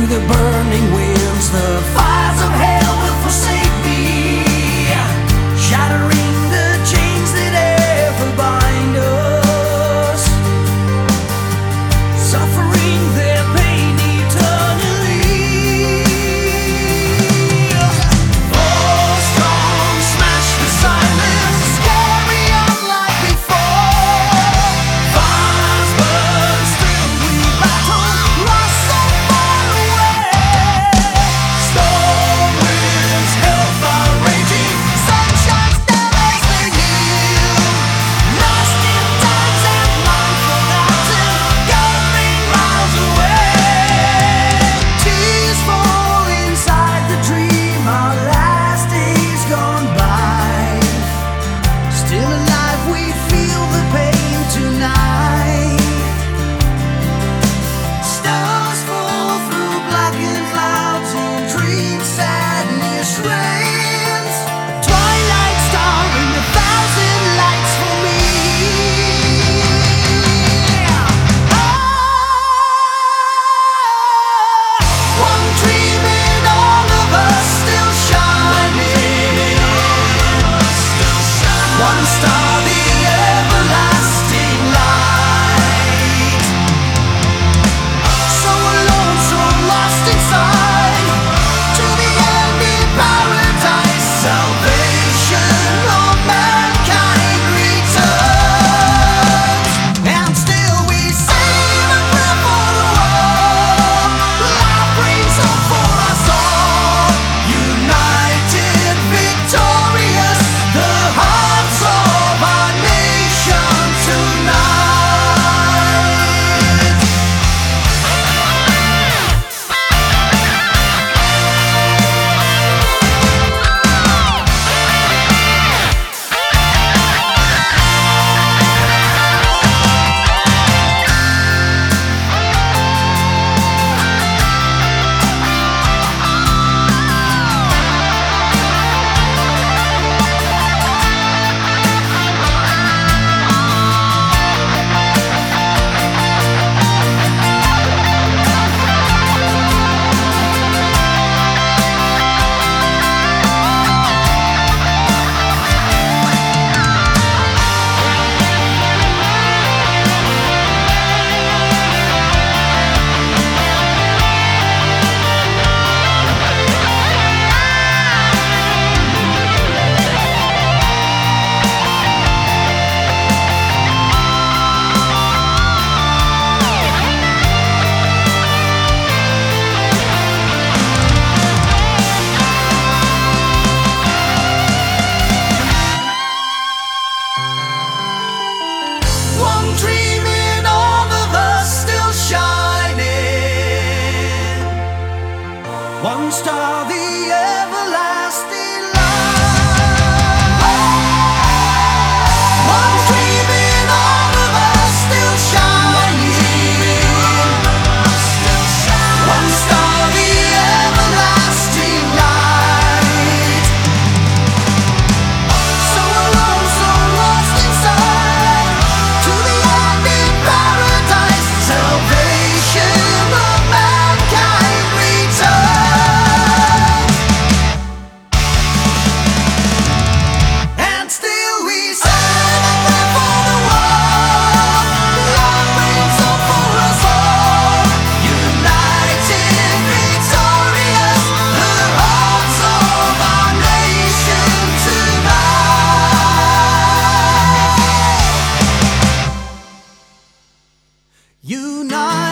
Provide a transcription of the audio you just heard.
the burning winds, the fires of hell will forsake me, shattering the chains that ever bind us, suffering their pain eternally. Oh, strong, smash the silence, carry on like before. Fires burn, still we battle, lost so far away. Storm winds, hellfire raging, sunshine still as they kneel. Lost in times and long forgotten, going miles away. Tears fall inside the dream, our last days gone by. Still alive, we feel the pain tonight. Stars fall through blackened clouds and dream sadness reigns. Twilight star in a thousand lights for me. One dream in all of us still shining. One star, the everlasting light. So alone, so lost inside, to the end in paradise, salvation of mankind returns. And still we sing a prayer for the world. Life brings hope for us all. United, victorious, the hearts of our nation tonight. One dream in all of us still shining. One star, the everlasting light. One dream in all of us still shining. One star, the everlasting light. So alone, so lost inside, to the end in paradise, salvation of mankind returns. And still we celebrate for the world. Love brings hope for us all. United, victorious, the hearts of our nation tonight. United.